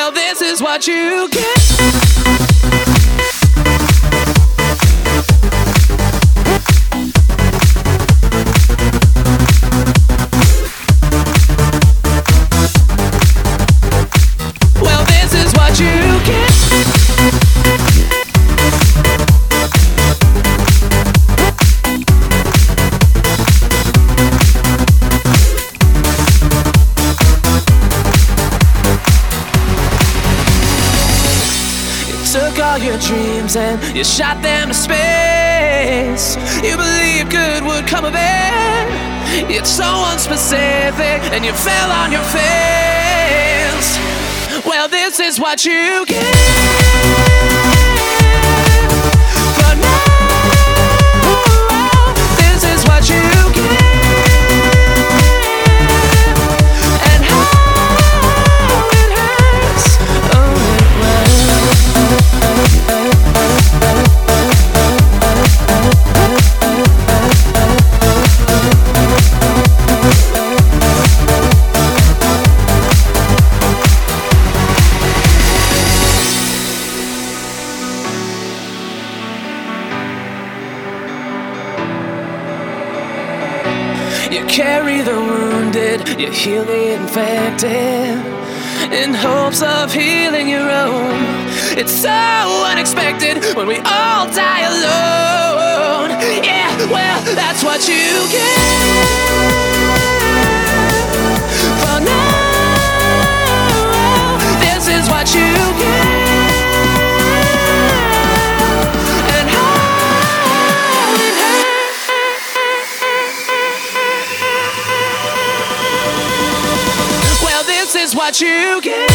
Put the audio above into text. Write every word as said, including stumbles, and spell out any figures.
Well, this is what you get. Well, this is what you get. Took all your dreams and you shot them to space. You believed good would come of it. It's so unspecific and you fell on your face. Well, this is what you get. For now, this is what you get. And how it hurts. Oh, well. You carry the wounded, you heal the infected, in hopes of healing your own. It's so unexpected when we all die alone. Yeah, well, that's what you get. For now, this is what you get. And how it hurts. Well, this is what you get.